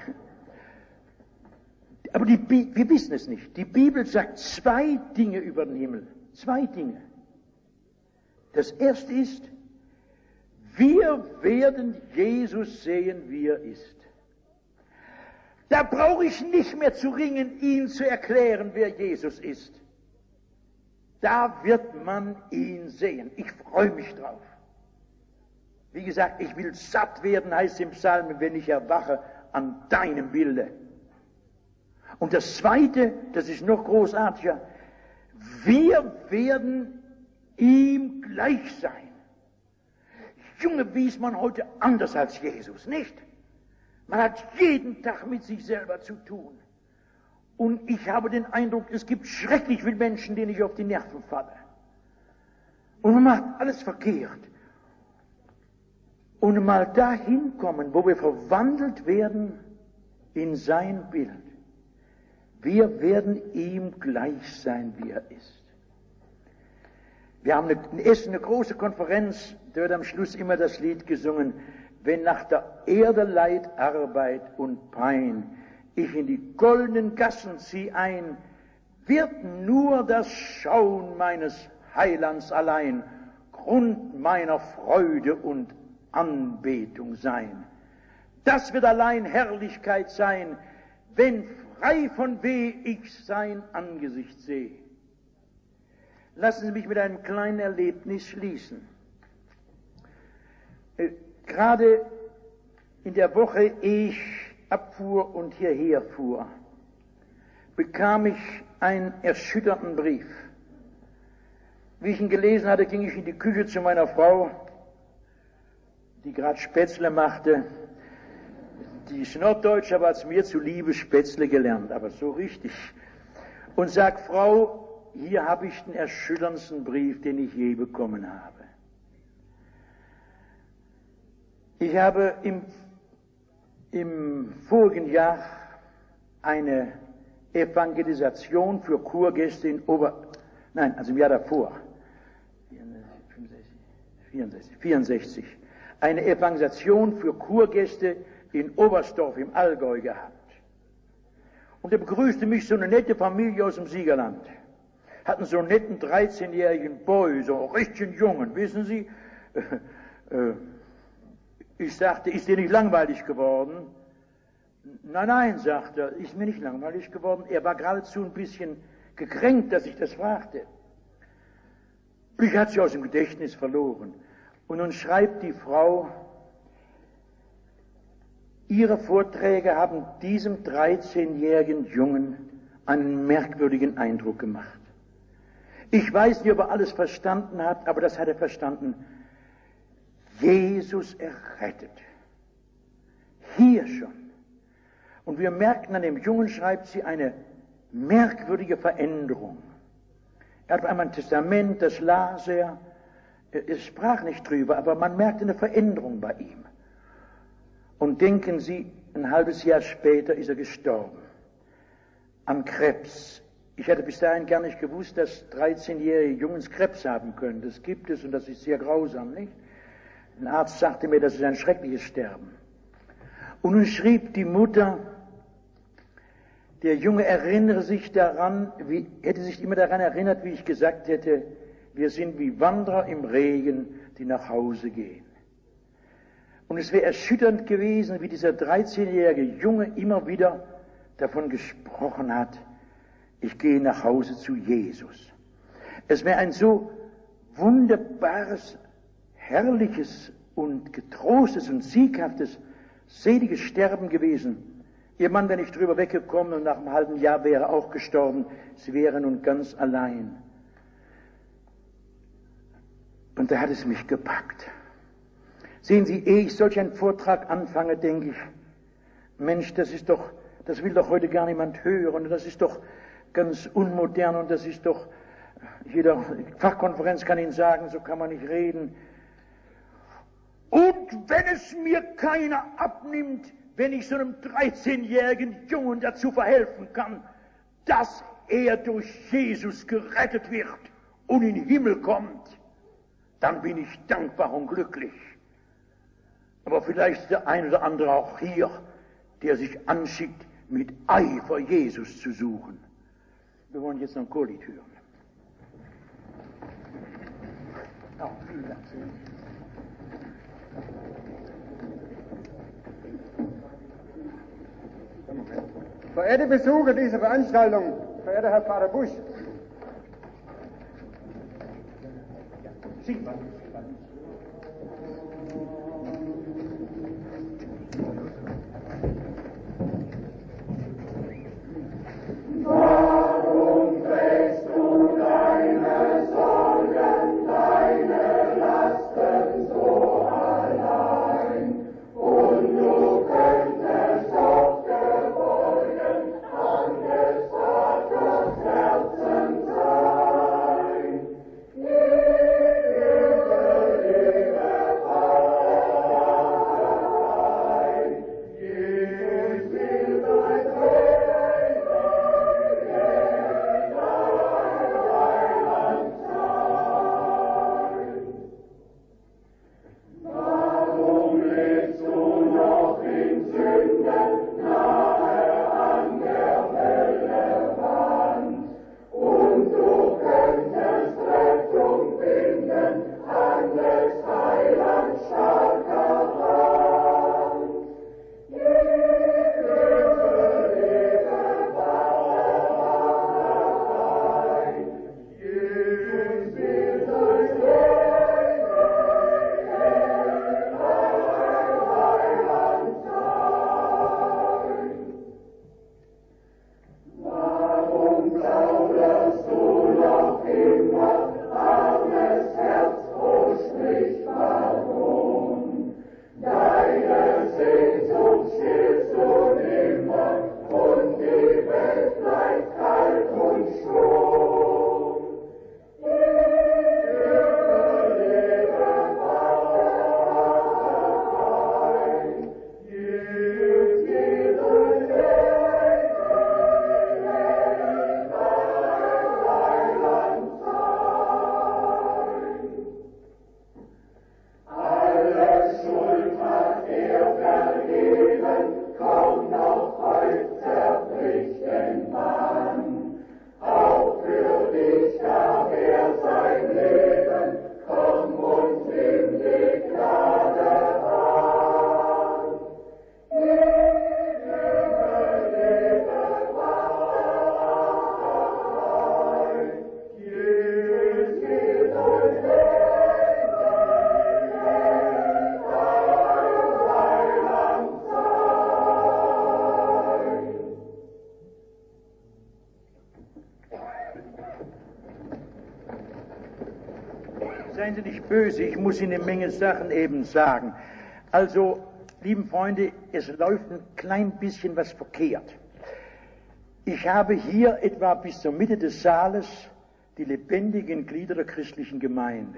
Aber die Bi- wir wissen es nicht. Die Bibel sagt zwei Dinge über den Himmel. Zwei Dinge. Das erste ist, wir werden Jesus sehen, wie er ist. Da brauche ich nicht mehr zu ringen, ihm zu erklären, wer Jesus ist. Da wird man ihn sehen. Ich freue mich drauf. Wie gesagt, ich will satt werden, heißt im Psalm, wenn ich erwache an deinem Bilde. Und das Zweite, das ist noch großartiger, wir werden ihm gleich sein. Junge, wie ist man heute anders als Jesus, nicht? Man hat jeden Tag mit sich selber zu tun. Und ich habe den Eindruck, es gibt schrecklich viele Menschen, denen ich auf die Nerven falle. Und man macht alles verkehrt. Und mal dahin kommen, wo wir verwandelt werden in sein Bild. Wir werden ihm gleich sein, wie er ist. Wir haben in Essen eine große Konferenz, da wird am Schluss immer das Lied gesungen, wenn nach der Erde Leid, Arbeit und Pein ich in die goldenen Gassen zieh ein, wird nur das Schauen meines Heilands allein Grund meiner Freude und Anbetung sein. Das wird allein Herrlichkeit sein, wenn frei von Weh ich sein Angesicht sehe. Lassen Sie mich mit einem kleinen Erlebnis schließen. Äh, gerade in der Woche, ehe ich abfuhr und hierher fuhr, bekam ich einen erschütternden Brief. Wie ich ihn gelesen hatte, ging ich in die Küche zu meiner Frau, die gerade Spätzle machte. Die ist Norddeutsch, aber hat es mir zuliebe Spätzle gelernt, aber so richtig. Und sagt, Frau, hier habe ich den erschütterndsten Brief, den ich je bekommen habe. Ich habe im, im vorigen Jahr eine Evangelisation für Kurgäste in Ober... Nein, also im Jahr davor, vierundsechzig, vierundsechzig, eine Evangelisation für Kurgäste in Oberstdorf im Allgäu gehabt. Und da begrüßte mich so eine nette Familie aus dem Siegerland. Hatten so einen netten dreizehnjährigen Boy, so einen richtigen Jungen, wissen Sie. Ich sagte, ist dir nicht langweilig geworden? Nein, nein, sagt er, ist mir nicht langweilig geworden. Er war geradezu ein bisschen gekränkt, dass ich das fragte. Ich hatte sie aus dem Gedächtnis verloren. Und nun schreibt die Frau, ihre Vorträge haben diesem dreizehnjährigen Jungen einen merkwürdigen Eindruck gemacht. Ich weiß nicht, ob er alles verstanden hat, aber das hat er verstanden. Jesus errettet. Hier schon. Und wir merkten an dem Jungen, schreibt sie, eine merkwürdige Veränderung. Er hat einmal ein Testament, das las er. Es sprach nicht drüber, aber man merkte eine Veränderung bei ihm. Und denken Sie, ein halbes Jahr später ist er gestorben. An Krebs. Ich hätte bis dahin gar nicht gewusst, dass dreizehnjährige Jungs Krebs haben können. Das gibt es und das ist sehr grausam, nicht? Ein Arzt sagte mir, das ist ein schreckliches Sterben. Und nun schrieb die Mutter, Der Junge erinnere sich daran, wie, hätte sich immer daran erinnert, wie ich gesagt hätte, wir sind wie Wanderer im Regen, die nach Hause gehen. Und es wäre erschütternd gewesen, wie dieser dreizehnjährige Junge immer wieder davon gesprochen hat, ich gehe nach Hause zu Jesus. Es wäre ein so wunderbares, herrliches und getrostes und sieghaftes, seliges Sterben gewesen. Ihr Mann wäre nicht drüber weggekommen und nach einem halben Jahr wäre auch gestorben. Sie wäre nun ganz allein. Und da hat es mich gepackt. Sehen Sie, ehe ich solch einen Vortrag anfange, denke ich, Mensch, das ist doch, das will doch heute gar niemand hören, und das ist doch ganz unmodern, und das ist doch, jeder Fachkonferenz kann Ihnen sagen, so kann man nicht reden. Und wenn es mir keiner abnimmt, wenn ich so einem dreizehnjährigen Jungen dazu verhelfen kann, dass er durch Jesus gerettet wird und in den Himmel kommt, dann bin ich dankbar und glücklich. Aber vielleicht der ein oder andere auch hier, der sich anschickt, mit Eifer Jesus zu suchen. Wir wollen jetzt noch ein Chorlied hören. Oh, vielen Dank. Verehrte Besucher dieser Veranstaltung, verehrter Herr Pfarrer Busch, Sie, Warum trägst du deine Sorgen, deine Lasten so allein? Und du könntest doch geborgen an des Vaters Herzen sein. Seien Sie nicht böse, ich muss Ihnen eine Menge Sachen eben sagen. Also, lieben Freunde, es läuft ein klein bisschen was verkehrt. Ich habe hier etwa bis zur Mitte des Saales die lebendigen Glieder der christlichen Gemeinde.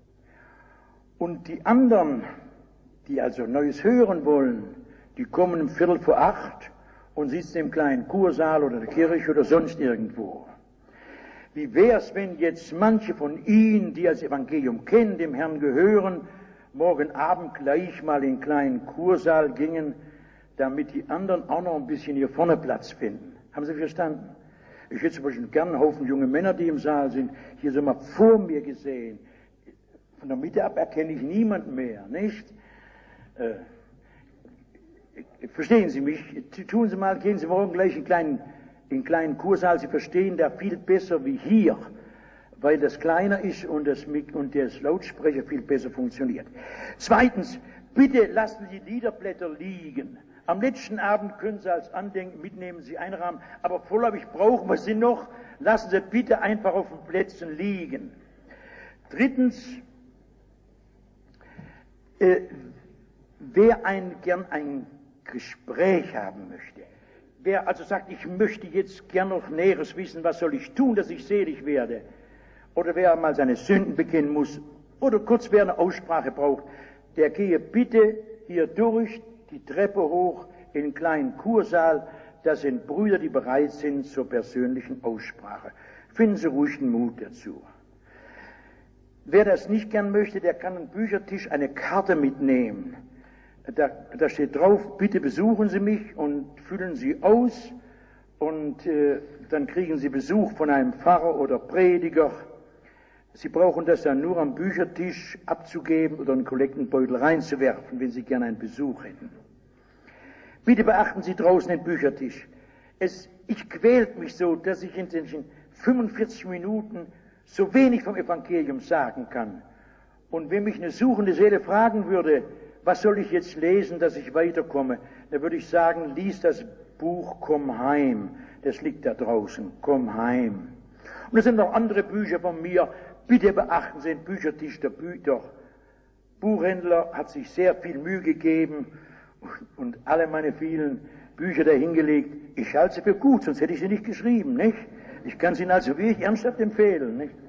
Und die anderen, die also Neues hören wollen, die kommen um Viertel vor acht und sitzen im kleinen Kursaal oder der Kirche oder sonst irgendwo. Wie wär's, wenn jetzt manche von Ihnen, die das Evangelium kennen, dem Herrn gehören, morgen Abend gleich mal in den kleinen Kursaal gingen, damit die anderen auch noch ein bisschen hier vorne Platz finden? Haben Sie verstanden? Ich hätte zum Beispiel gern einen Haufen junge Männer, die im Saal sind, hier so mal vor mir gesehen. Von der Mitte ab erkenne ich niemanden mehr, nicht? Äh, verstehen Sie mich? Tun Sie mal, gehen Sie morgen gleich in einen kleinen, in einen kleinen Kursaal. Sie verstehen da viel besser wie hier, weil das kleiner ist und das, und das Lautsprecher viel besser funktioniert. Zweitens, bitte lassen Sie Liederblätter liegen. Am letzten Abend können Sie als Andenken mitnehmen, Sie einrahmen, aber vorläufig brauchen wir sie noch. Lassen Sie bitte einfach auf den Plätzen liegen. Drittens, äh, wer ein, gern ein Gespräch haben möchte, wer also sagt, ich möchte jetzt gern noch Näheres wissen, was soll ich tun, dass ich selig werde, oder wer mal seine Sünden bekennen muss, oder kurz wer eine Aussprache braucht, der gehe bitte hier durch die Treppe hoch in den kleinen Kursaal. Das sind Brüder, die bereit sind zur persönlichen Aussprache. Finden Sie ruhig den Mut dazu. Wer das nicht gern möchte, der kann am Büchertisch eine Karte mitnehmen. Da, da steht drauf, bitte besuchen Sie mich und füllen Sie aus und äh, dann kriegen Sie Besuch von einem Pfarrer oder Prediger. Sie brauchen das dann nur am Büchertisch abzugeben oder einen Kollektenbeutel reinzuwerfen, wenn Sie gerne einen Besuch hätten. Bitte beachten Sie draußen den Büchertisch. Es, ich quält mich so, dass ich in den fünfundvierzig Minuten so wenig vom Evangelium sagen kann. Und wenn mich eine suchende Seele fragen würde, was soll ich jetzt lesen, dass ich weiterkomme, dann würde ich sagen, lies das Buch Komm heim. Das liegt da draußen. Komm heim. Und es sind noch andere Bücher von mir. Bitte beachten Sie den Büchertisch der, Bü der Buchhändler hat sich sehr viel Mühe gegeben und alle meine vielen Bücher dahingelegt. Ich halte sie für gut, sonst hätte ich sie nicht geschrieben, nicht? Ich kann sie Ihnen also wirklich ernsthaft empfehlen, nicht?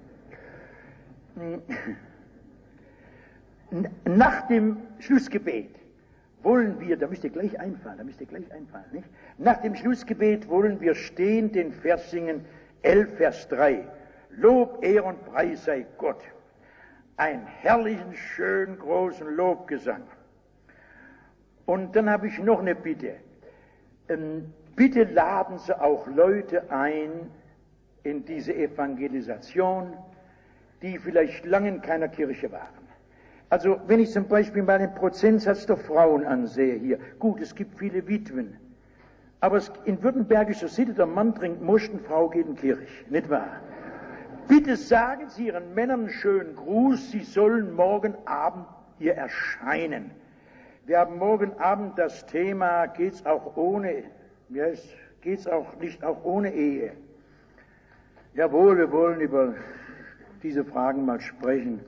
Nach dem Schlussgebet wollen wir, da müsst ihr gleich einfallen, da müsst ihr gleich einfallen, nicht? Nach dem Schlussgebet wollen wir stehen den Vers singen, elf Vers drei. Lob, Ehre und Preis sei Gott. Einen herrlichen, schönen, großen Lobgesang. Und dann habe ich noch eine Bitte. Ähm, bitte laden Sie auch Leute ein in diese Evangelisation, die vielleicht lange in keiner Kirche waren. Also wenn ich zum Beispiel mal den Prozentsatz der Frauen ansehe hier, gut, es gibt viele Witwen, aber es, in württembergischer Sitte, der Mann trinkt Most, Frau geht in die Kirche, nicht wahr? Bitte sagen Sie Ihren Männern einen schönen Gruß, sie sollen morgen Abend hier erscheinen. Wir haben morgen Abend das Thema, geht's auch ohne, ja, geht's auch nicht auch ohne Ehe? Jawohl, wir wollen über diese Fragen mal sprechen.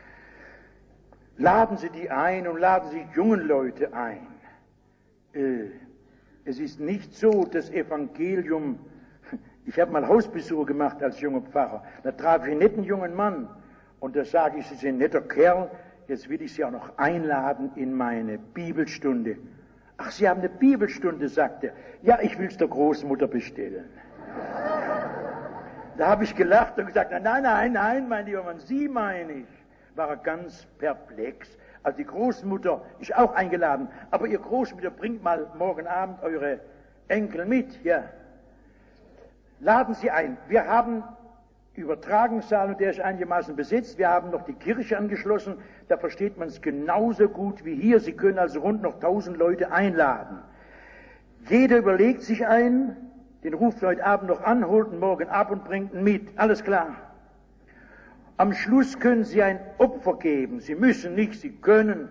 Laden Sie die ein und laden Sie jungen Leute ein. Äh, es ist nicht so, das Evangelium. Ich habe mal Hausbesuche gemacht als junger Pfarrer. Da traf ich einen netten jungen Mann und da sage ich, Sie sind ein netter Kerl, jetzt will ich Sie auch noch einladen in meine Bibelstunde. Ach, Sie haben eine Bibelstunde, sagt er. Ja, ich will es der Großmutter bestellen. Da habe ich gelacht und gesagt, nein, nein, nein, mein lieber Mann, Sie meine ich. War er ganz perplex. Also die Großmutter ist auch eingeladen, aber Ihr Großmutter bringt mal morgen Abend eure Enkel mit, ja. Laden Sie ein. Wir haben Übertragungssaal und der ist einigermaßen besetzt. Wir haben noch die Kirche angeschlossen. Da versteht man es genauso gut wie hier. Sie können also rund noch tausend Leute einladen. Jeder überlegt sich einen, den ruft heute Abend noch an, holt ihn morgen ab und bringt ihn mit. Alles klar. Am Schluss können Sie ein Opfer geben. Sie müssen nicht, Sie können.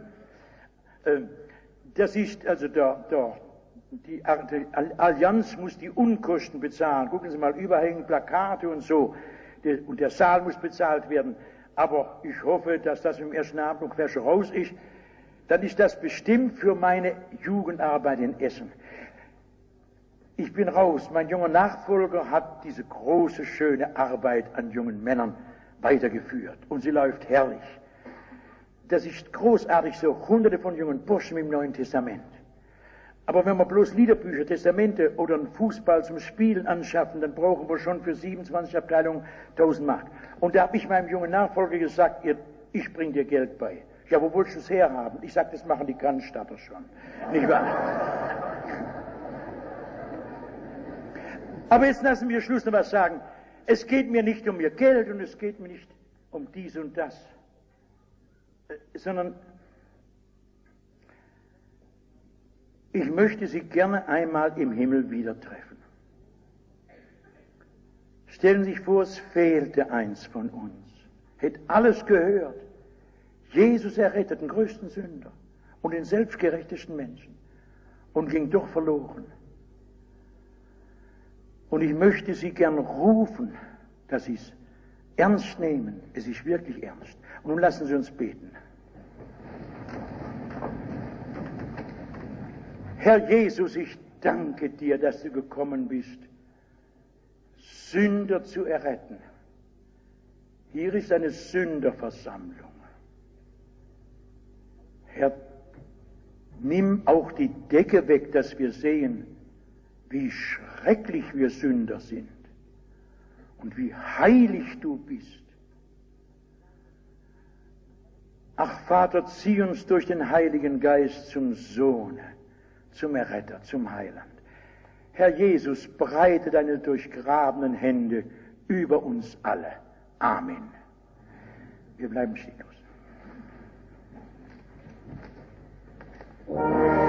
Das ist also der, der Die, die Allianz muss die Unkosten bezahlen. Gucken Sie mal, überhängen Plakate und so. Und der Saal muss bezahlt werden. Aber ich hoffe, dass das im ersten Abend ungefähr schon raus ist. Dann ist das bestimmt für meine Jugendarbeit in Essen. Ich bin raus. Mein junger Nachfolger hat diese große, schöne Arbeit an jungen Männern weitergeführt. Und sie läuft herrlich. Das ist großartig so. Hunderte von jungen Burschen im Neuen Testament. Aber wenn wir bloß Liederbücher, Testamente oder einen Fußball zum Spielen anschaffen, dann brauchen wir schon für siebenundzwanzig Abteilungen tausend Mark. Und da habe ich meinem jungen Nachfolger gesagt, ihr, ich bring dir Geld bei. Ja, wo wolltest du es herhaben? Ich sage, das machen die Cannstatter schon. Nicht wahr? Aber jetzt lassen wir Schluss noch was sagen. Es geht mir nicht um ihr Geld und es geht mir nicht um dies und das, sondern ich möchte Sie gerne einmal im Himmel wieder treffen. Stellen Sie sich vor, es fehlte eins von uns, hätte alles gehört. Jesus errettet den größten Sünder und den selbstgerechtesten Menschen und ging doch verloren. Und ich möchte Sie gern rufen, dass Sie es ernst nehmen. Es ist wirklich ernst. Und nun lassen Sie uns beten. Herr Jesus, ich danke dir, dass du gekommen bist, Sünder zu erretten. Hier ist eine Sünderversammlung. Herr, nimm auch die Decke weg, dass wir sehen, wie schrecklich wir Sünder sind und wie heilig du bist. Ach Vater, zieh uns durch den Heiligen Geist zum Sohne, zum Erretter, zum Heiland. Herr Jesus, breite deine durchgrabenen Hände über uns alle. Amen. Wir bleiben stehen.